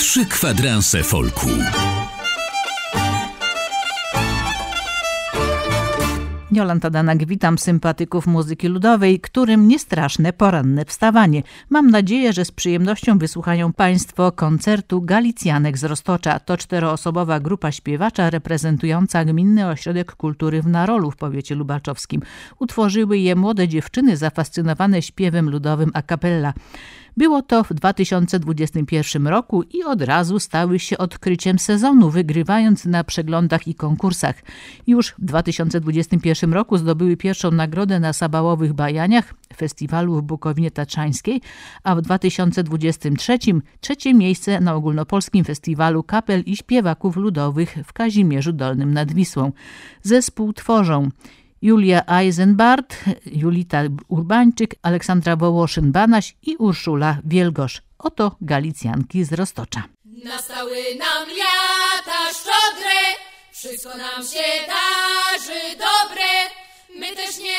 3 kwadranse folku. Jolanta Danak, witam sympatyków muzyki ludowej, którym niestraszne poranne wstawanie. Mam nadzieję, że z przyjemnością wysłuchają Państwo koncertu Galicjanek z Roztocza. To 4-osobowa grupa śpiewacza reprezentująca Gminny Ośrodek Kultury w Narolu w powiecie lubaczowskim. Utworzyły je młode dziewczyny zafascynowane śpiewem ludowym a cappella. Było to w 2021 roku i od razu stały się odkryciem sezonu, wygrywając na przeglądach i konkursach. Już w 2021 roku zdobyły pierwszą nagrodę na Sabałowych Bajaniach, festiwalu w Bukowinie Tatrzańskiej, a w 2023 trzecie miejsce na ogólnopolskim festiwalu kapel i śpiewaków ludowych w Kazimierzu Dolnym nad Wisłą. Zespół tworzą Julia Eisenbart, Julita Urbańczyk, Aleksandra Wołoszyn-Banaś i Urszula Wielgosz. Oto Galicjanki z Roztocza. Nastały nam lata szczodre, wszystko nam się darzy dobre. My też nie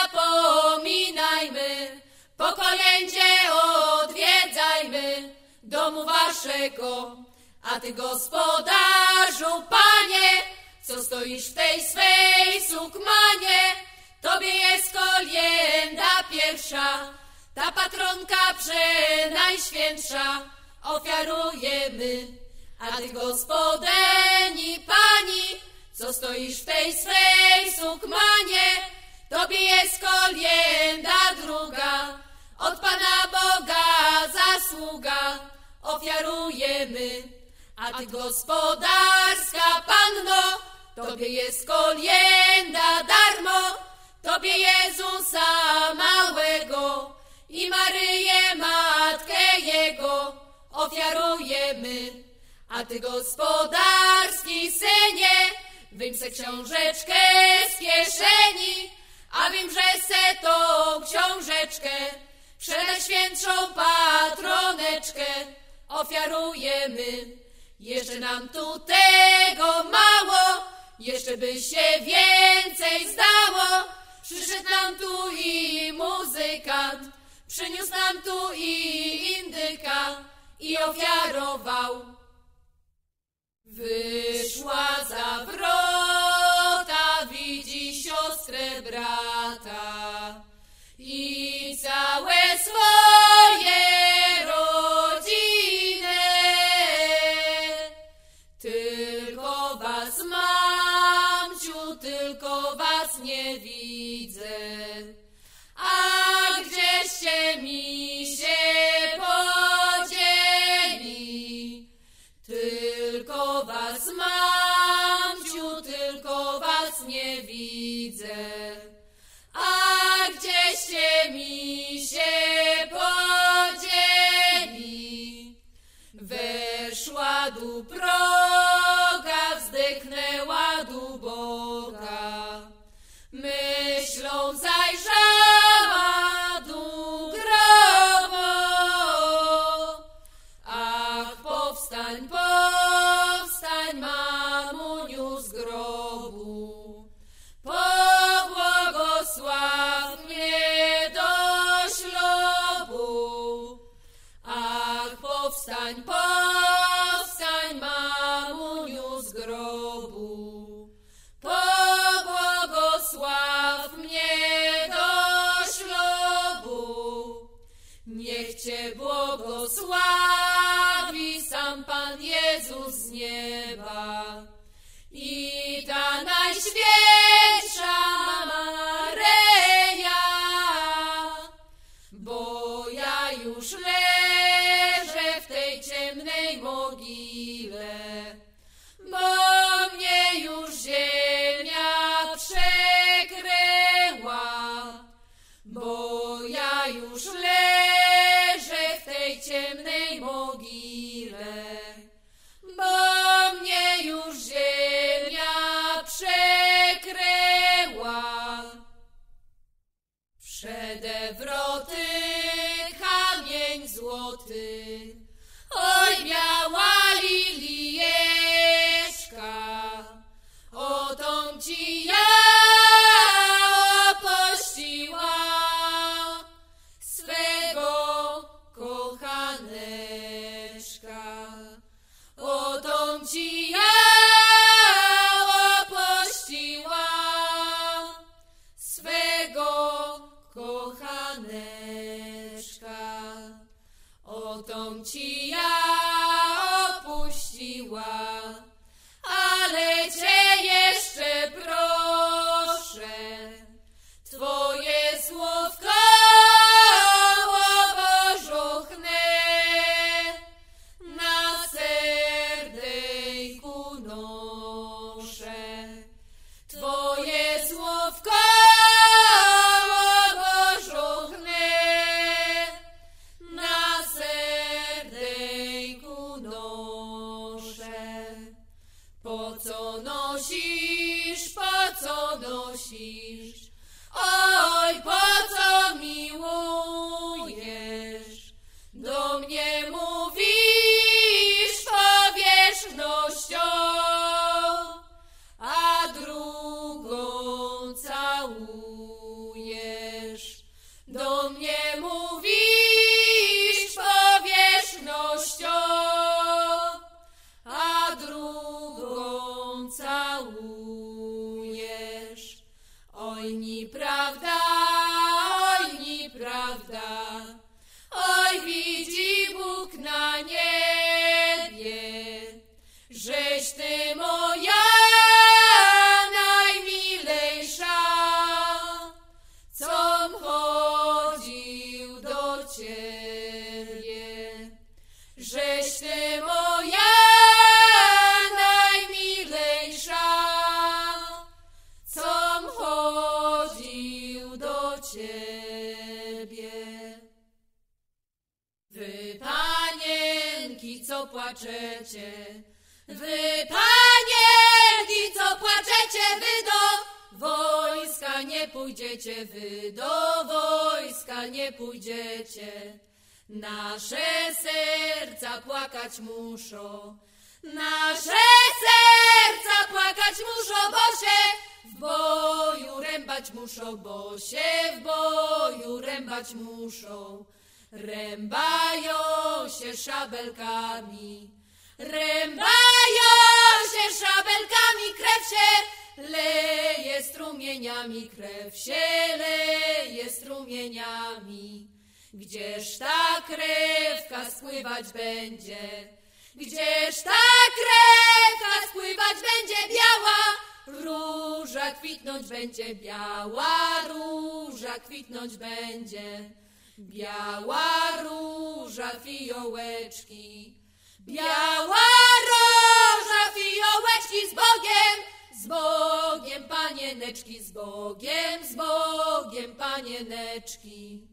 zapominajmy, po kolędzie odwiedzajmy domu waszego. A ty, gospodarzu, panie, co stoisz w tej swej sukmanie, tobie jest kolęda pierwsza, ta patronka przenajświętsza, ofiarujemy. A ty, gospodyni, pani, co stoisz w tej swej sukmanie, tobie jest kolęda druga, od Pana Boga zasługa, ofiarujemy. A ty, gospodarska panno, tobie jest kolęda darmo, tobie Jezusa małego i Maryję matkę Jego ofiarujemy. A ty, gospodarski synie, wyjm se książeczkę z kieszeni, a wiem, że se tą książeczkę przenajświętszą patroneczkę ofiarujemy. Jeszcze nam tu tego mało, jeszcze by się więcej zdało. Przyszedł nam tu i muzykant, przyniósł nam tu i indyka i ofiarował. Wyszła za wrota, widzi siostrę brata i całe swoje rodziny. Tylko was, mamciu, tylko was nie widzę, a gdzieście mi się podzieli. Tylko was, mamciu, tylko was nie widzę, a gdzieście mi się podzieli. Weszła do proga, wzdechnęła do Boga, myślą zajrzała do grobu. Ach, powstań, powstań, mamuniu z grobu, pobłogosław mnie do ślubu. Ach, powstań, powstań, mamuniu z grobu, pobłogosław mnie do ślubu. Niech cię błogosławi sam Pan Jezus z nieba i ta najświętsza Maryja, bo ja już leżę w tej ciemnej mogile, bo mnie już ziemia przekryła, bo ja już leżę w tej ciemnej mogile, bo mnie już ziemia przekryła. Przede wroty kamień złoty, oj biała lilieczka, o tą ci ja opuściła swego kochaneczka. paneczka. Otom ci ja opuściła, ale cię jeszcze proszę, twoje słówko obożuchne na serdyjku noszę. Twoje słówko obożuchne na serdyjku noszę. Po co nosisz, po co nosisz? Oj, po co miłujesz? Do mnie mówisz powierzchnością, a drugą całujesz. Do mnie mówisz powierzchnością, a drugą całujesz. Oj, nieprawda, oj, nieprawda, oj, widzi Bóg na niebie, żeś ty moja najmilejsza, com chodził do ciebie, żeś ty moja najmilejsza, com chodził do ciebie. Wy panienki, co płaczecie, wy panienki, co płaczecie, wy do wojska nie pójdziecie, wy do wojska nie pójdziecie. Nasze serca płakać muszą, nasze serca płakać muszą, bo się w boju rębać muszą, bo się w boju rębać muszą. Rębają się szabelkami, rębają się szabelkami, krew się leje strumieniami, krew się leje strumieniami. Gdzież ta krewka spływać będzie? Gdzież ta krewka spływać będzie? Biała róża kwitnąć będzie, biała róża kwitnąć będzie. Biała róża fiołeczki, biała róża fiołeczki, z Bogiem panieneczki, z Bogiem panieneczki.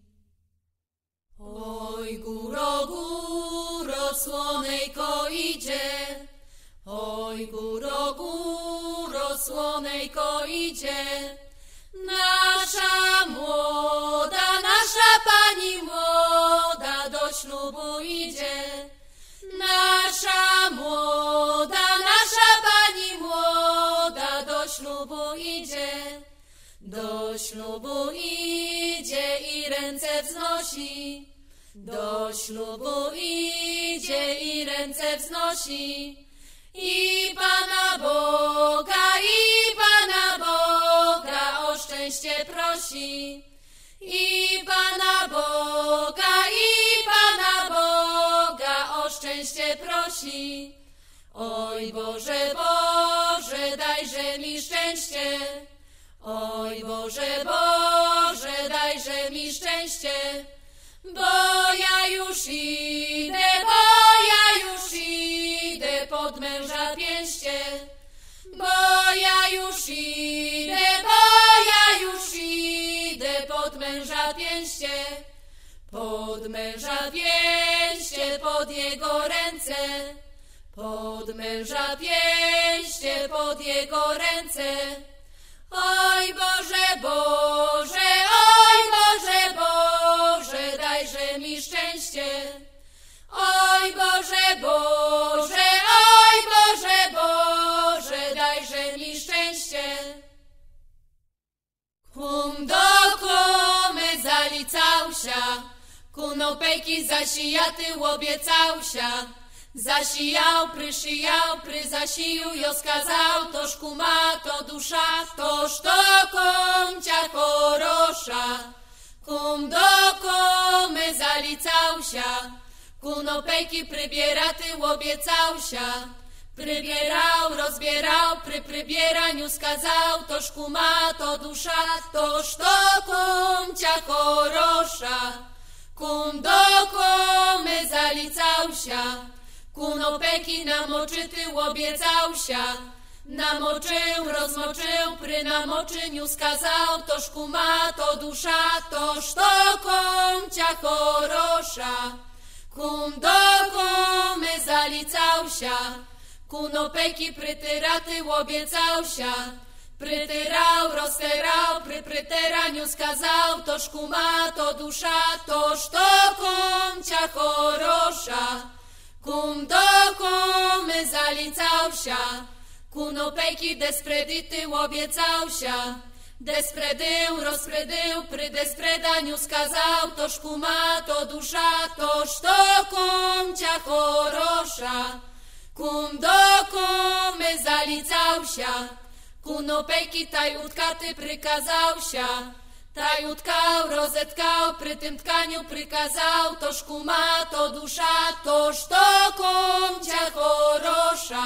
Oj, góro, góro, słonejko idzie, oj, góro, góro, słonejko idzie. Nasza młoda, nasza pani młoda do ślubu idzie. Nasza młoda, nasza pani młoda do ślubu idzie. Do ślubu idzie i ręce wznosi. Do ślubu idzie i ręce wznosi. I Pana Boga, o szczęście prosi. I Pana Boga, o szczęście prosi. Oj Boże, Boże, dajże mi szczęście. Oj Boże, Boże, dajże mi szczęście. Bo ja już idę, pod męża pięście. Bo ja już idę, pod męża pięście. Pod męża pięście, pod jego ręce. Pod męża pięście, pod jego ręce. Oj Boże, Boże, dajże mi szczęście. Oj Boże, Boże, dajże mi szczęście. Kum do kumy zalicałsia, kunopejki zasijаты obiecałsia. Zasijał, zasiju jo skazał, toż kuma to dusza, toż to końcia korosza. Kum do zalicałsia, kunopejki przybieraty obiecałsia. Przybierał, rozbierał, przy przybieraniu skazał, toż kuma, to dusza, toż to kumcia chorosza. Kum do kumy zalicałsia, kunopeki namoczyty obiecałsia. Namoczył, rozmoczył, przy namoczyniu skazał, toż kuma, to dusza, toż to kumcia chorosza. Kum do kumy zalicałsia, kunopeki prytyraty obiecałsia. Prytyrał, rozterał, przy pryteraniu skazał, toż kuma, to dusza, toż to kumcia chorosza. Kum do kumy zalicałsia, kunopeki despredyty obiecałsia. Despredył, rozpredył, przy despredaniu skazał, toż kuma, to dusza, toż to kumcia chorosza. Kum do kumy zalicałsia, kunopejki tajutkaty prykazałsia. Tajutkał, rozetkał, przy tym tkaniu prykazał, toż kuma, to dusza, toż to kumcia chorosza.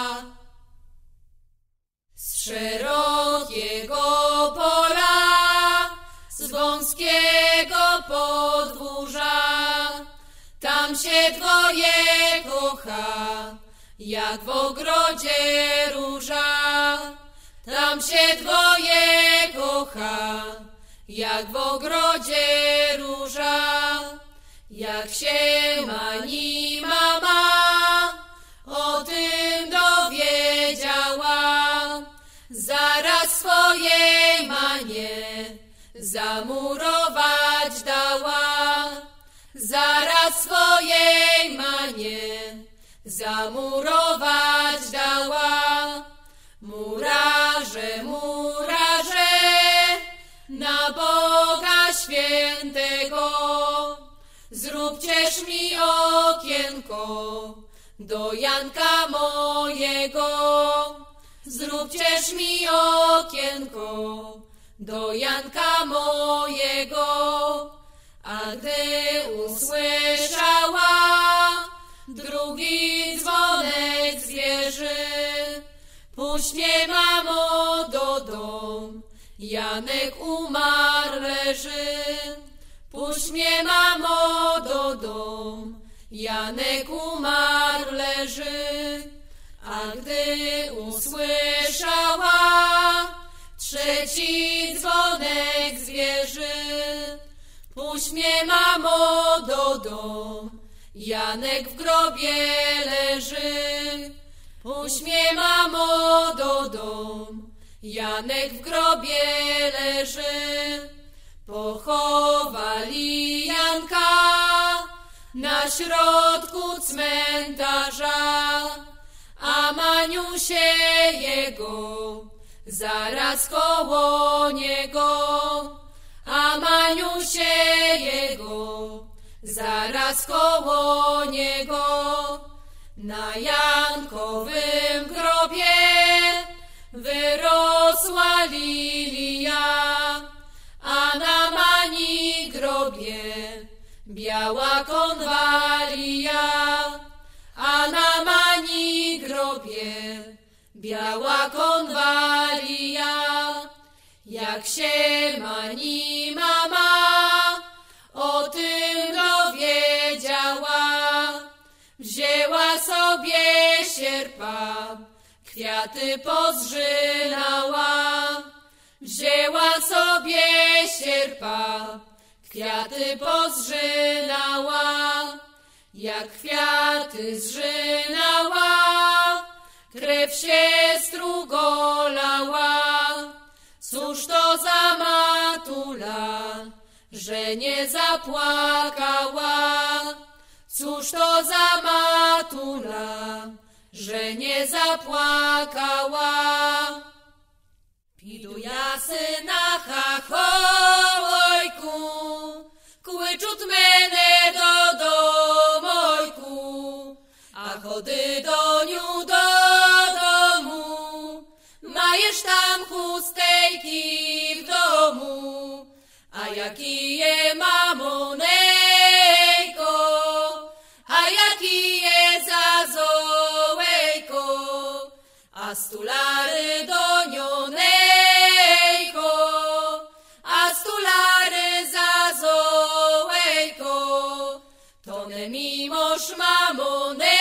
Z szerokiego pola, z wąskiego podwórza, tam się dwoje kocha, jak w ogrodzie róża. Tam się dwoje kocha, jak w ogrodzie róża. Jak się mani mama o tym dowiedziała, zaraz swojej manie zamurować dała. Zaraz swojej manie zamurować dała. Murarze, murarze, na Boga Świętego, zróbcież mi okienko do Janka mojego. Zróbcież mi okienko do Janka mojego. A gdy usłyszała drugi dzwonek z wieży, puść mnie, mamo, do dom, Janek umarł leży. Puść mnie, mamo, do dom, Janek umarł leży. A gdy usłyszała trzeci dzwonek z wieży, puść mnie, mamo, do dom, Janek w grobie leży. Puść mnie, mamo, do dom, Janek w grobie leży. Pochowali Janka na środku cmentarza, a Maniusie jego zaraz koło niego. A Maniusie jego zaraz koło niego. Na Jankowym grobie wyrosła lilia, a na Mani grobie biała konwalia. A na Mani grobie biała konwalia. Jak się Mani mama o tym dowiedziała, wzięła sobie sierpa, kwiaty pozżynała. Wzięła sobie sierpa, kwiaty pozżynała. Jak kwiaty zżynała, krew się strugo lała. Cóż to za matula, że nie zapłakała? Cóż to za matula, że nie zapłakała? Pidu ja syna chachojku, kłyczut mene do domojku, a chody do niu do domu, majesz tam chustejki w domu, a jaki je mamonejko, stulary donionejko, a stulary zazołejko, tone mimoż mamonejko,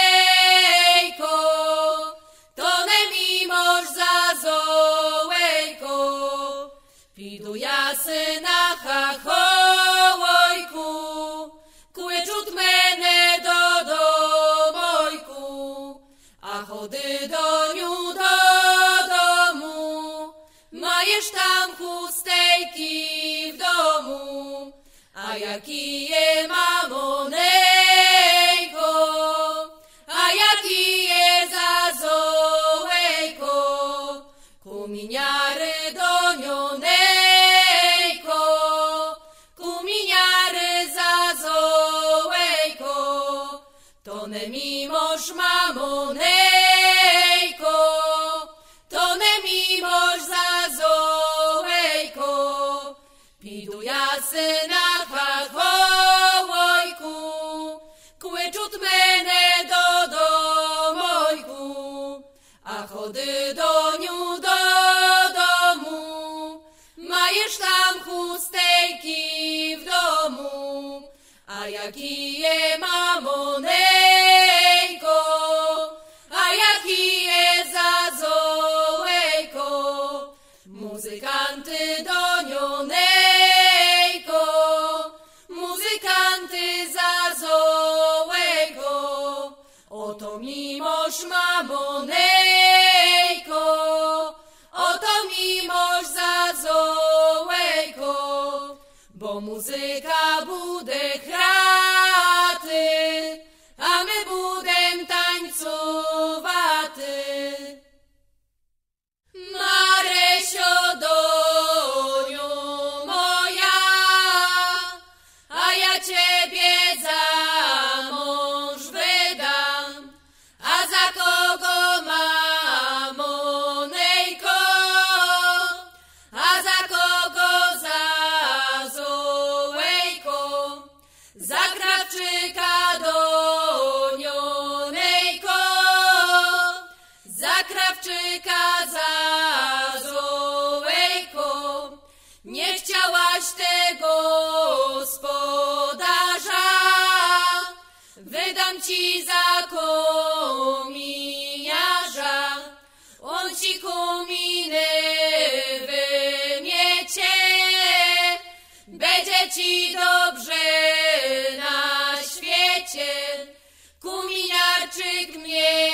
tone mimoż zazołejko, pidu ja syna chachołojku, kłyczut mene do domojku, a chody do niu do domu, majesz tam chustejki w domu, a jaki je mamonejko, a jaki je zazołejko, kuminiary donionejko, kuminiary zazołejko, tone mimoż mamonejko, tone mimoż zazołejko, pidu ja syna chachołojku, kłyczut mene do domojku, a chody do niu do domu, majesz tam chustejki w domu, a jaki je mamonejko, a jaki je zazołejko, muzykanty donionejko, muzykanty zazołejko, oto mimoż mamonejko, oto mimoż zazołejko, bo muzyka bude chraty, a my budem tańcowaty. Maresio doniu moja, a ja ciebie za mąż wydam, a za kogo mamonejko, a za kogo zazołejko, za krawczyka donionejko, za krawczyka zazołejko, nie chciałaś tego gospodarza, wydam ci za kominiarza, on ci kominy wymiecie, będzie ci dobrze na świecie, kominiarczyk mnie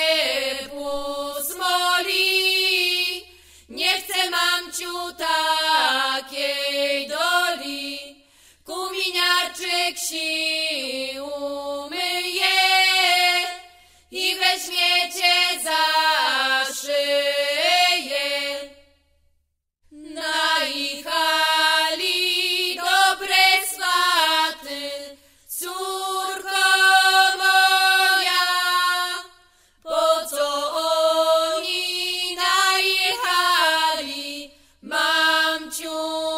pusmoli, nie chcę mamciu takiej doli, kominiarczyk si umyje i weźmiecie za szyję. Najechali dobre swaty, córko moja, po co oni najechali, mamciu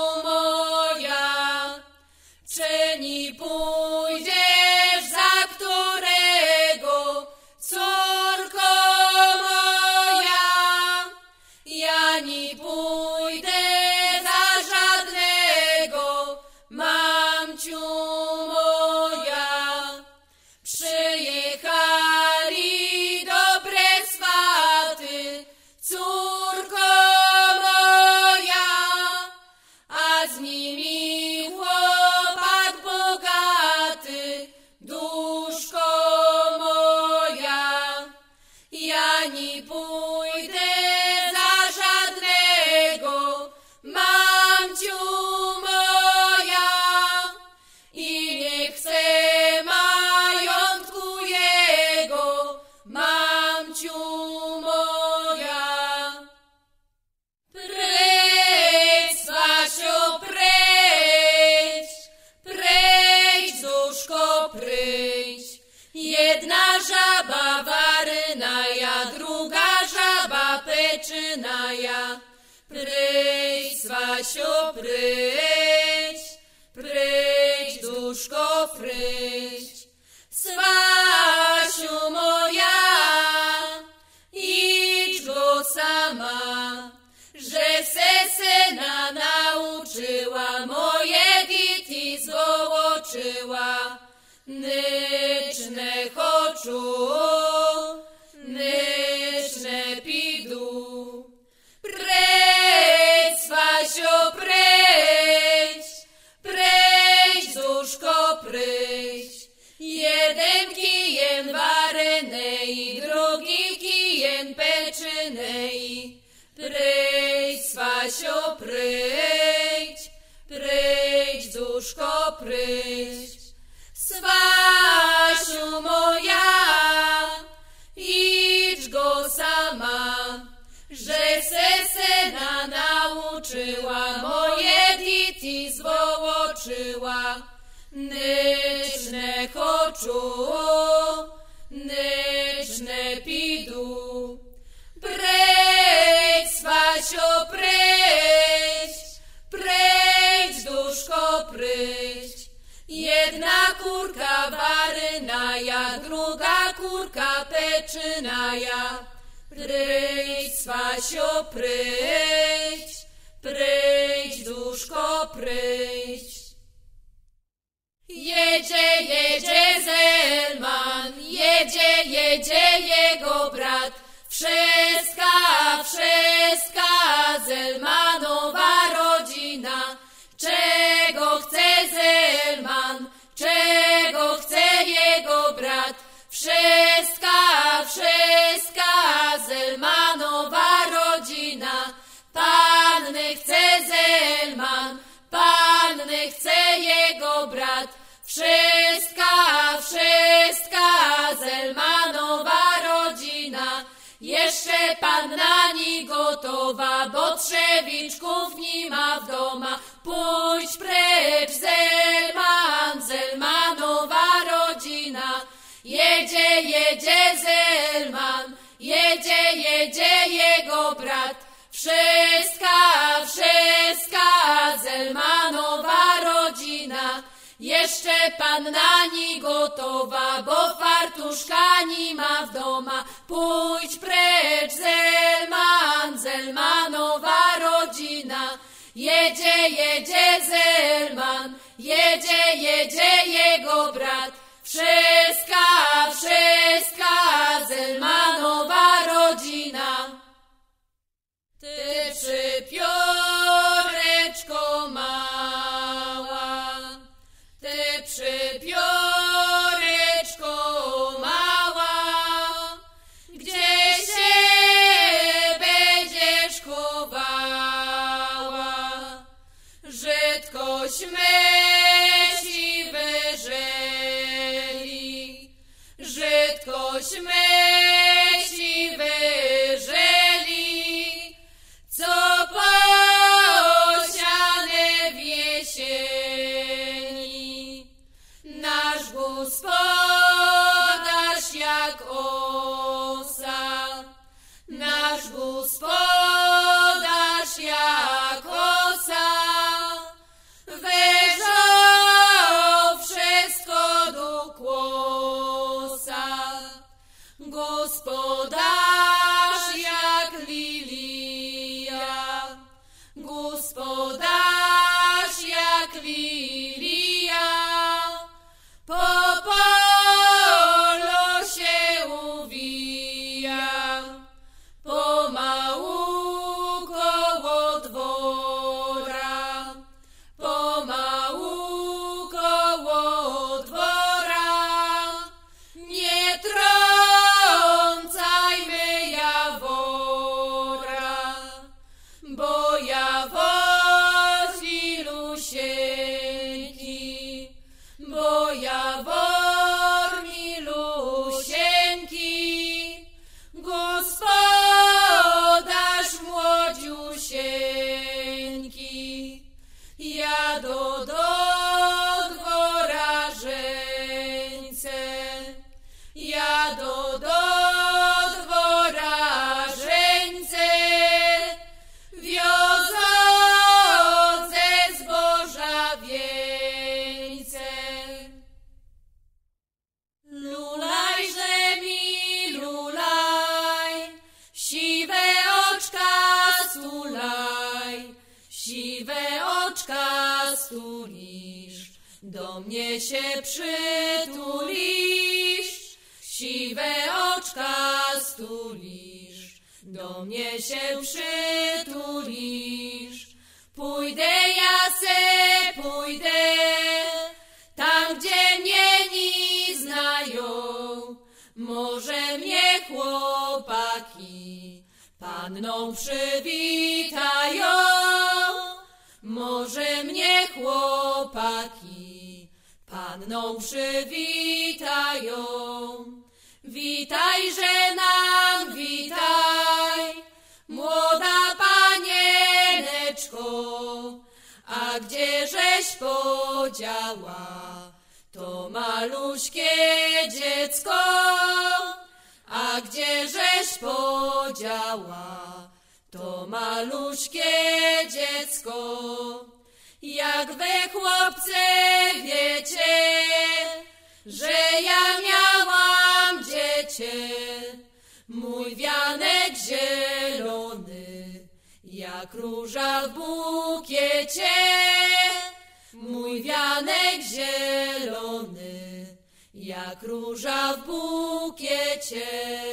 moja, czy nie pójdziesz za którego, córko moja, ja nie pójdę za żadnego, mamciu moja. Przyjechali dobre swaty, córko moja, a z nimi chłopak bogaty, duszko moja. Ja nie pójdę za żadnego, mamciu moja, i nie chcę majątku jego, mamciu moja. Pryjdź, Swasiu, pryjdź, pryjdź, duszko, pryjdź, jedna żaba warynaja, druga żaba peczynaja. Pryjdź, Swasiu, pryjdź, pryjdź, duszko, pryjdź. Swasiu moja, idź go sama syna nauczyła, moje diti zwołoczyła. Nyczne choczu, nyczne pidu. Prejdź, Swasio, prejdź, prejdź, Zuszko, prejdź. Jeden kijem warynej, drugi kijem peczynej. Prejdź, Swasio, prejdź, prejdź, Zuszko, prejdź. Swasiu moja, idź go sama, że se syna nauczyła, moje diti zwołoczyła. Nyczne choczu, nyczne pidu. Prejdź, Swasio, prejdź, prejdź, Duszko, prejdź. Jedna kurka warynaja, druga kurka peczynaja. Prejdź, Swasio, prejdź, prejdź, Duszko, prejdź. Jedzie, jedzie Zelman, jedzie, jedzie jego brat. Wszystka, wszystka Zelmanowa rodzina. Czego chce Zelman, czego chce jego brat? Wszystka, wszystka Zelmanowa rodzina. Panny chce Zelman, panny chce jego brat. Wszystka, wszystka Zelmanowa rodzina. Jeszcze panna nie gotowa, bo trzewiczków nie ma w doma. Pójdź precz, Zelman, Zelmanowa rodzina. Jedzie, jedzie Zelman, jedzie, jedzie jego brat. Wszystka, wszystka Zelmanowa rodzina. Jeszcze panna nie gotowa, bo fartuszka nie ma w doma. Pójdź precz, Zelman, Zelmanowa rodzina. Jedzie, jedzie Zelman, jedzie, jedzie jego brat. Wszystka, wszystka Zelmanowa rodzina. Ty przypioreczko mała, ty przypioreczko mała, gdzie się będziesz chowała, żydkośmy ci wyżeli, żydkośmy ci wyżeli, co posiane w jesieni. Nasz gospodarz jak osa, nasz gospodarz jak osa, wyżał wszystko do kłosa. Gospodarz jak lilia, gospodarz jak lilia, po polu się uwija, pomału koło dwora, pomału koło dwora. Nie trącajmy jawora, bo jawor z milusieńki, bo jawor milusieńki, gospodarz młodziusieńki. Jadą do dwora żeńce, jadą do dwora żeńce, wiozą ze zboża wieńce. Lulajże mi lulaj, siwe oczka stulaj, stulisz, do mnie się przytulisz, siwe oczka stulisz, do mnie się przytulisz. Pójdę ja pójdę, tam gdzie mnie nie znają, może mnie chłopaki panną przywitają, może mnie chłopaki panną przywitają. Witajże nam, witaj, młoda panieneczko, a gdzieżeś podziała to maluśkie dziecko? A gdzieżeś podziała to maluśkie dziecko? Jak wy chłopcy wiecie, że ja miałam dziecię, mój wianek zielony, jak róża w bukiecie. Mój wianek zielony, jak róża w bukiecie.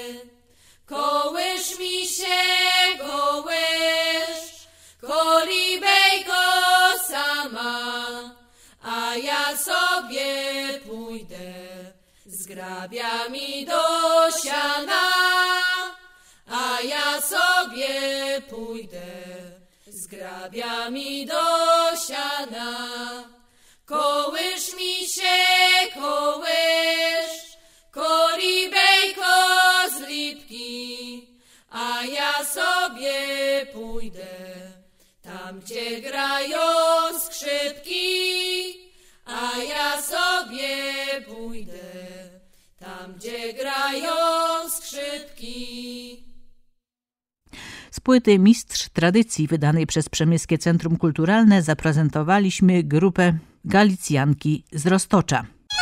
Kołysz mi się, kołysz, kolibejko sama, a ja sobie pójdę z grabiami do siana. A ja sobie pójdę z grabiami do siana. Kołysz mi się, kołysz, kolibejko z lipki, a ja sobie pójdę tam, gdzie grają skrzypki. A ja sobie pójdę tam, gdzie grają skrzypki. Z płyty Mistrz Tradycji wydanej przez Przemyskie Centrum Kulturalne zaprezentowaliśmy grupę Galicjanki z Roztocza.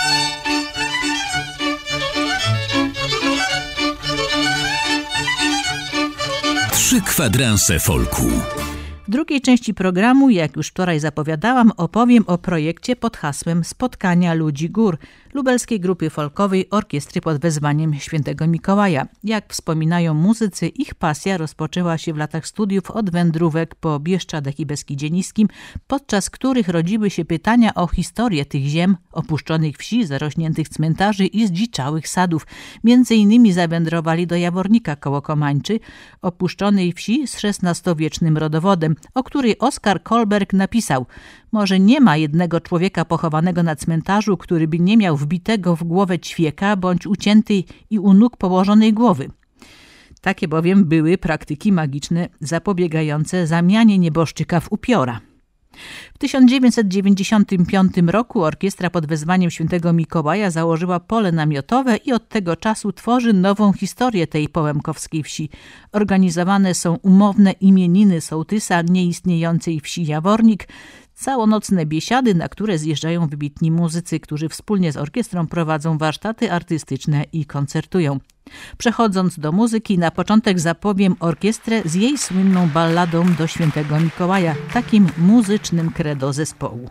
Trzy kwadranse folku. W drugiej części programu, jak już wczoraj zapowiadałam, opowiem o projekcie pod hasłem Spotkania Ludzi Gór lubelskiej grupy folkowej Orkiestry pod wezwaniem Świętego Mikołaja. Jak wspominają muzycy, ich pasja rozpoczęła się w latach studiów od wędrówek po Bieszczadach i Beskidzie Niskim, podczas których rodziły się pytania o historię tych ziem, opuszczonych wsi, zarośniętych cmentarzy i zdziczałych sadów. Między innymi zawędrowali do Jawornika koło Komańczy, opuszczonej wsi z XVI-wiecznym rodowodem, o której Oskar Kolberg napisał: może nie ma jednego człowieka pochowanego na cmentarzu, który by nie miał wbitego w głowę ćwieka bądź uciętej i u nóg położonej głowy. Takie bowiem były praktyki magiczne zapobiegające zamianie nieboszczyka w upiora. W 1995 roku orkiestra pod wezwaniem Świętego Mikołaja założyła pole namiotowe i od tego czasu tworzy nową historię tej połemkowskiej wsi. Organizowane są umowne imieniny sołtysa nieistniejącej wsi Jawornik, całonocne biesiady, na które zjeżdżają wybitni muzycy, którzy wspólnie z orkiestrą prowadzą warsztaty artystyczne i koncertują. Przechodząc do muzyki, na początek zapowiem orkiestrę z jej słynną balladą do Świętego Mikołaja, takim muzycznym credo zespołu.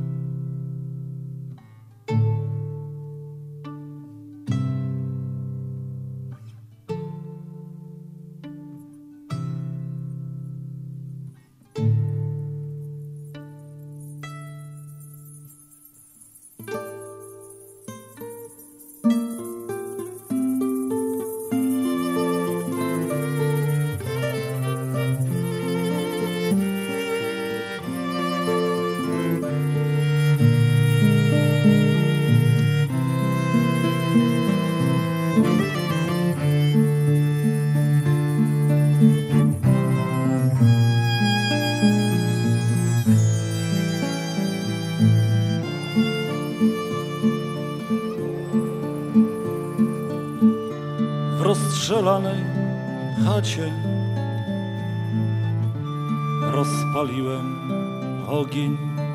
W rozstrzelanej chacie rozpaliłem ogień.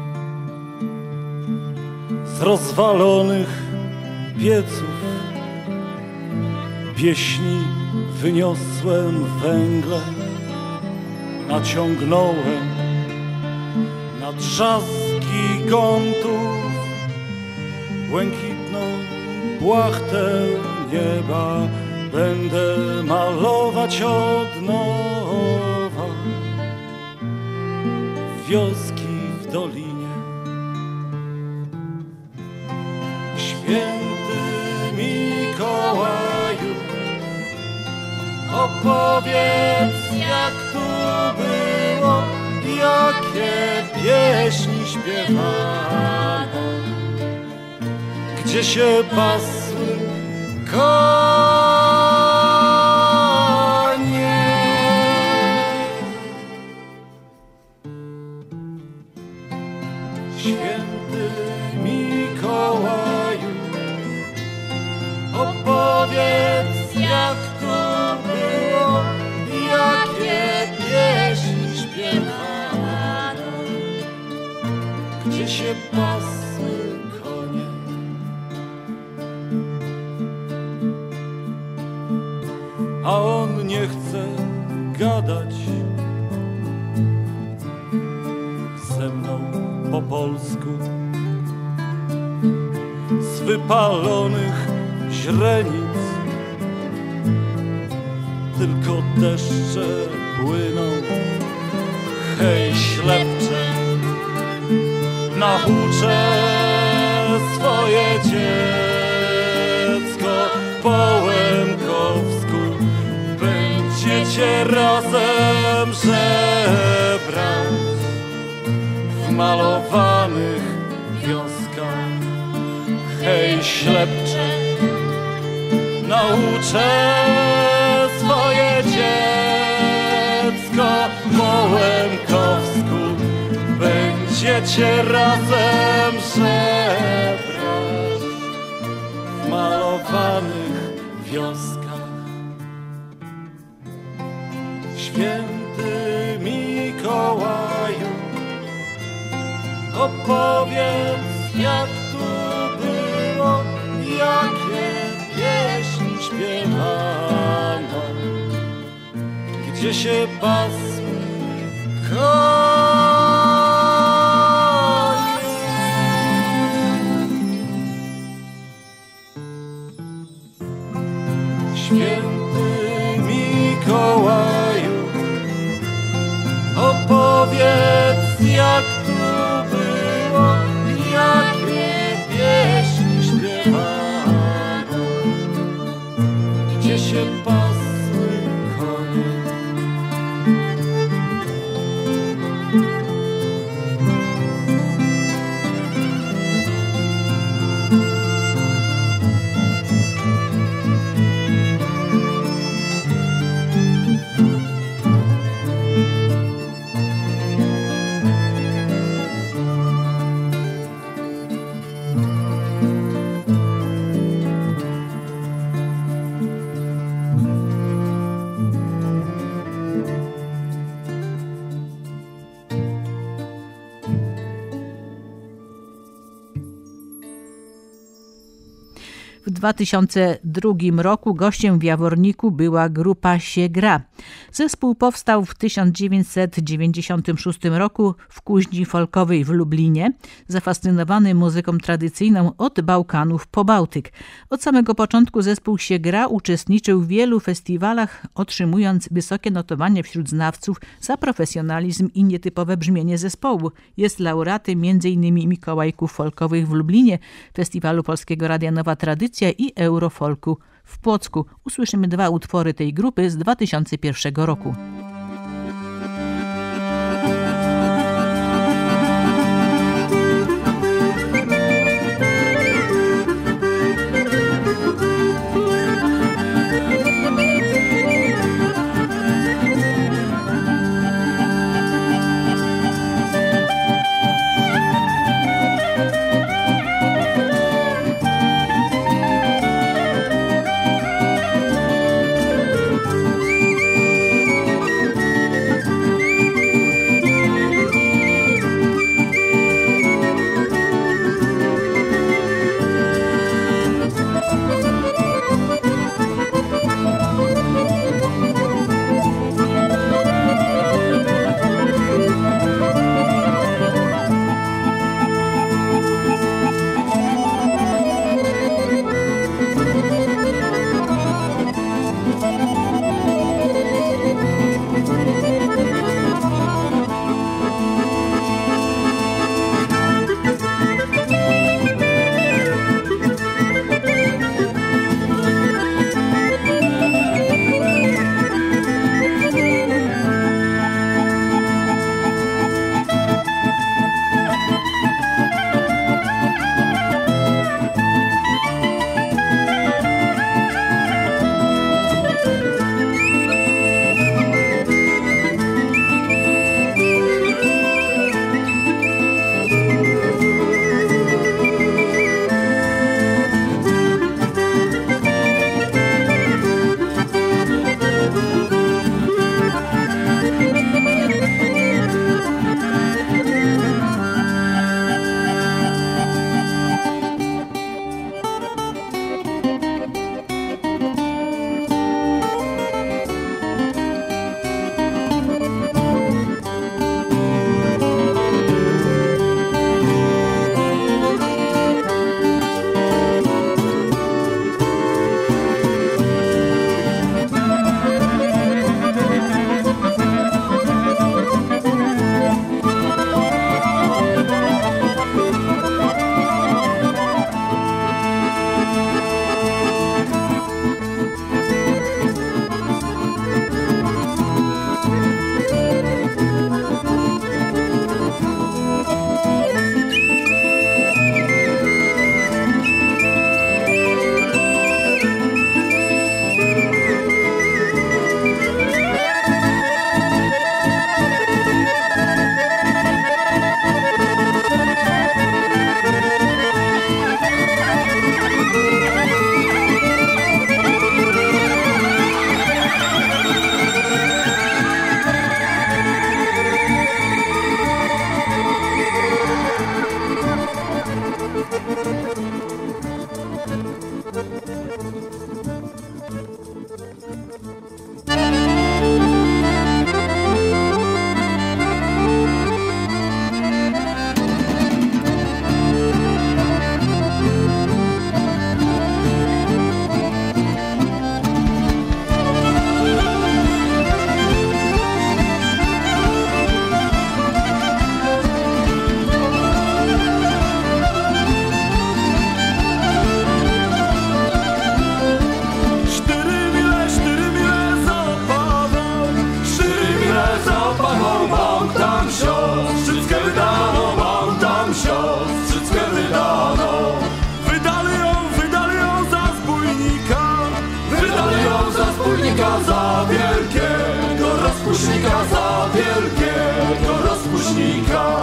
Z rozwalonych pieców pieśni wyniosłem węgle, naciągnąłem na drzazgi gigantów, błękitną płachtę nieba będę malować od nowa. Wioski w dolinie. Święty Mikołaju, opowiedz, jak tu było, jakie pieśni śpiewano, gdzie się pasły konie. Święty Mikołaju, opowiedz, jak tu było, jakie pieśni śpiewano, gdzie się pasły konie. A on nie chce gadać ze mną po polsku, z wypalonych źrenic tylko deszcze płyną. Hej, ślepcze, nauczę swoje dziecko po łemkowsku. Będziecie razem żebrać w malowanych wioskach. Hej, ślepcze, nauczę swoje dziecko po łemkowsku. Będziecie razem żebrać w malowanych wioskach. Święty Mikołaju, opowiedz, jak tu było, jakie pieśni śpiewano, gdzie się pasły konie. Święty Mikołaju, opowiedz, jak tu było, jakie pieśni śpiewano, gdzie się pasły konie. W 2002 roku gościem w Jaworniku była grupa Sie Gra. Zespół powstał w 1996 roku w Kuźni Folkowej w Lublinie, zafascynowany muzyką tradycyjną od Bałkanów po Bałtyk. Od samego początku zespół Sie Gra uczestniczył w wielu festiwalach, otrzymując wysokie notowanie wśród znawców za profesjonalizm i nietypowe brzmienie zespołu. Jest laureatem m.in. Mikołajków Folkowych w Lublinie, Festiwalu Polskiego Radia Nowa Tradycja i Eurofolku w Płocku. Usłyszymy dwa utwory tej grupy z 2001 roku. Za wielkiego rozpusznika, za wielkiego rozpusznika.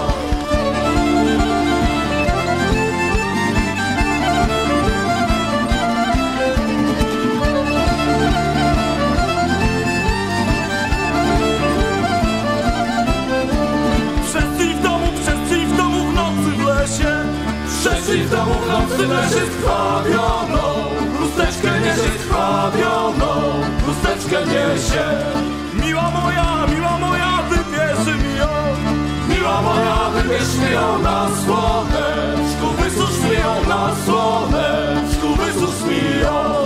Wszyscy w domu w nocy w lesie, wszyscy w domu w nocy w lesie krwawioną, chusteczkę niesie krwawioną, chusteczkę niesie. Miła moja, wybierz mi ją, miła moja, wybierz mi ją na słoneczku, wysusz mi ją na słoneczku, wysusz mi ją.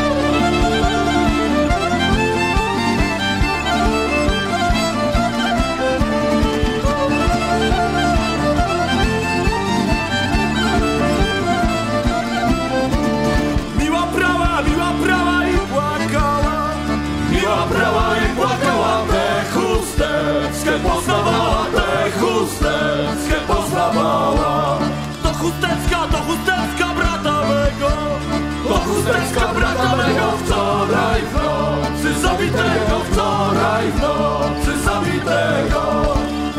Brała i płakała, tę chusteczkę poznawała, tę chusteczkę poznawała. To chusteczka brata mego, to chusteczka brata mego, wczoraj w nocy zabitego, wczoraj w nocy zabitego.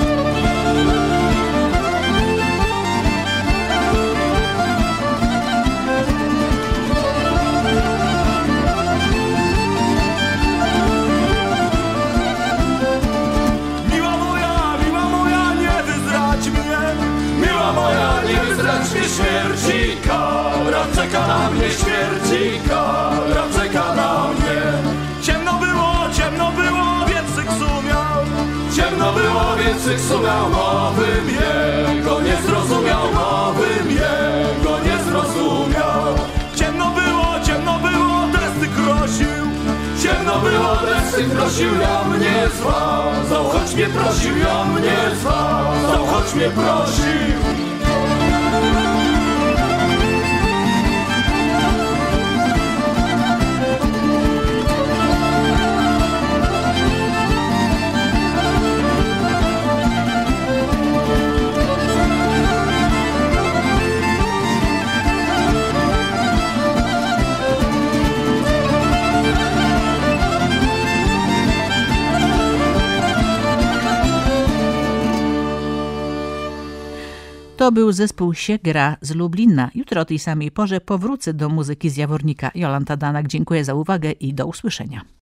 Śmierci kara czeka na mnie, śmierci kara czeka na mnie. Ciemno było, więc sumiał, ciemno było, więc sumiał, mowym jego nie zrozumiał, mowym jego nie zrozumiał. Ciemno było, desty krosił, ciemno było, desty prosił, ja mnie zwał, choć mnie prosił, ja mnie zwał, choć mnie prosił. To był zespół Siegra z Lublina. Jutro o tej samej porze powrócę do muzyki z Jawornika. Jolanta Danak, dziękuję za uwagę i do usłyszenia.